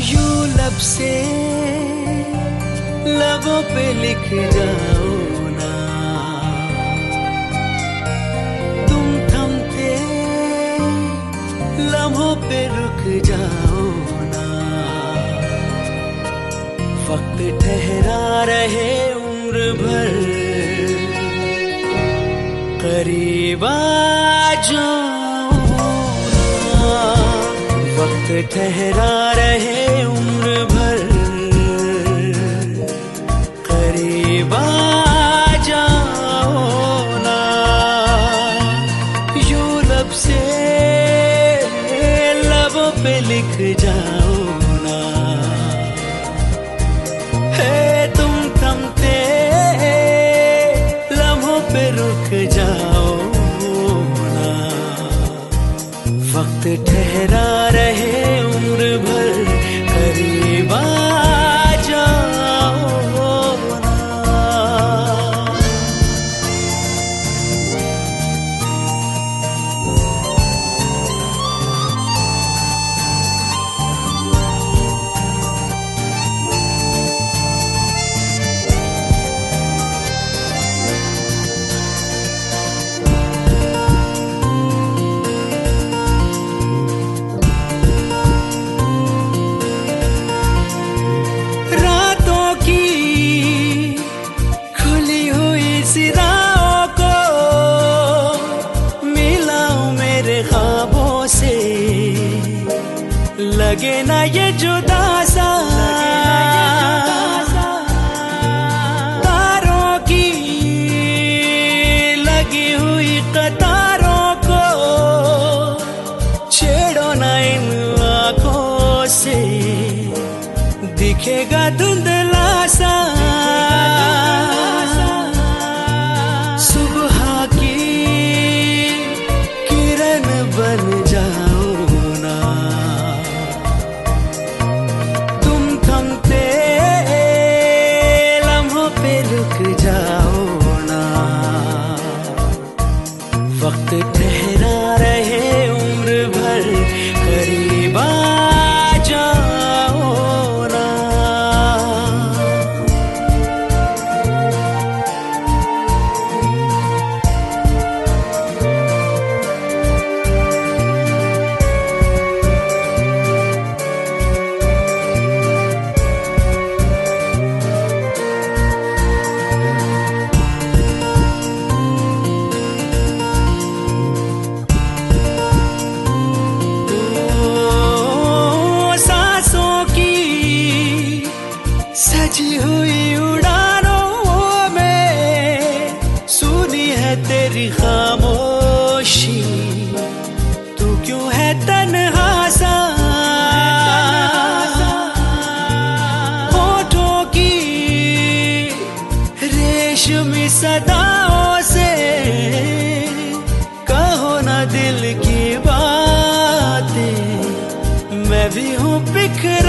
यूं लब से लबों पे लिख जाओ ना, तुम थमते लम्हों पे रुक जाओ ना। वक्त ठहरा रहे उम्र भर, करीब आ जाओ ना। वक्त ठहरा रहे उम्र भर, करीब आ जाओ ना। यूं लब से लबों पे लिख जाओ ना। है तुम थमते लम्हों पे रुक जाओ ना। वक्त ठहरा रहे उम्र भर, करीब आ जाओ ना। लगे ना ये जुदा सा तारों की लगी हुई कतारों को, छेड़ो ना इन आँखों से, दिखेगा धुंधला सा। सुबह की किरण बन जाओ ना। रुक जाओ ना। वक्त ठहरा रहे उम्र भर, करीब आ जाओ ना। सजी हुई उड़ानों में सुनी है तेरी खामोशी, तू क्यों है तन्हा सा। होठों की रेशमी सदाओं से कहो ना दिल की बातें, मैं भी हूँ बिखरा